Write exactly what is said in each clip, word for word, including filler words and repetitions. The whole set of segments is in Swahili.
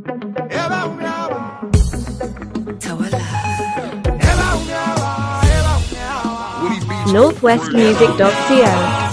northwest music dot co.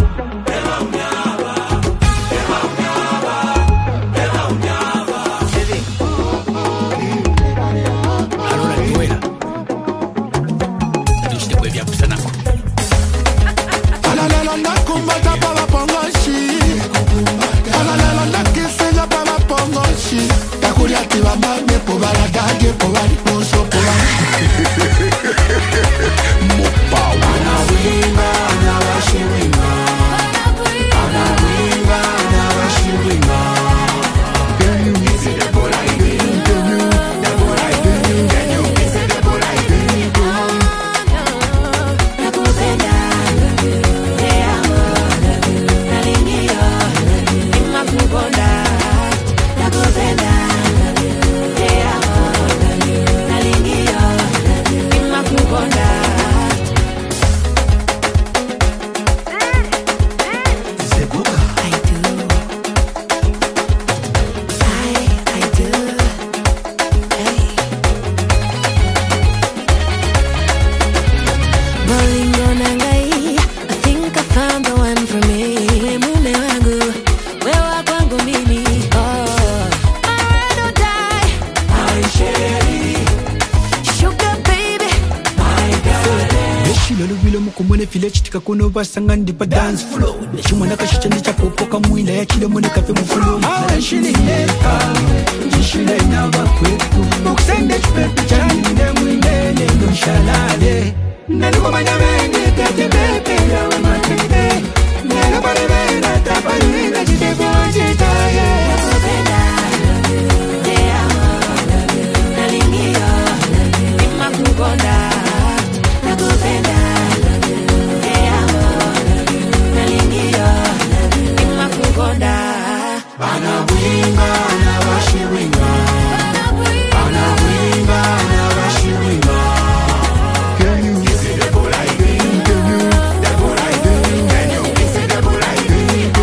Kuno basangan di pa dance flow. Nashuma na kashicha ni chapopo kamwinda ya chile mwene kafe mfulo. Malashini neka, jishile na wakwetu. Muksende chupepi chani nde mwine nendo shalale. Nelu manyamenge kate bebe ya wamatende. Nelu paremena taparina chiteko chitaye. Nakupenda, te amo, nalingia, imakukonda. Nakupenda. Anawinga, anawashiwinga. Anawinga, anawashiwinga. Can you kiss it the boy I think? Can you, the boy I think? Can you kiss it the boy I think?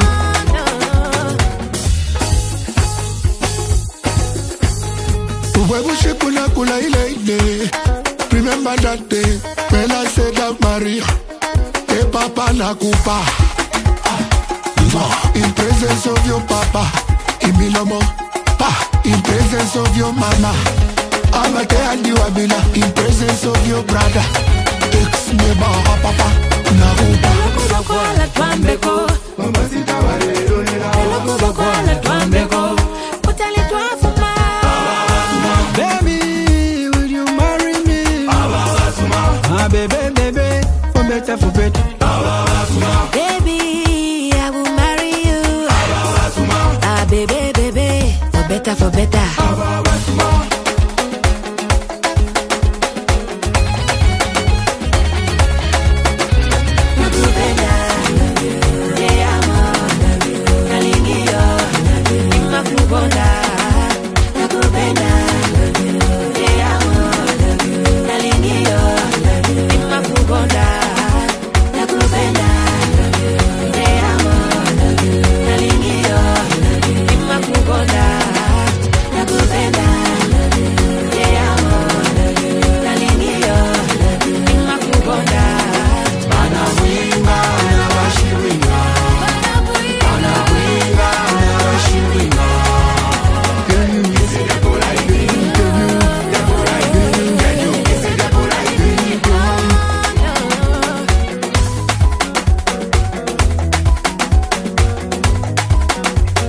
Uwebu shikula kula ile ile. Remember that day when I said that Maria, e papa nakupa. In presence of your papa, Imilomo, pa. In presence of your mama, Amate Adiwabila. In presence of your brother, ex neighbor papa, Naruba. Kubakwala twambeko, Mamacita Valero, Kubakwala twambeko, Utali twafuma. Baby, will you marry me? Ah, baby, baby, for better, for better. Baby, baby, for better, for better.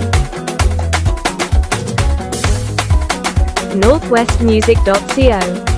northwest music dot co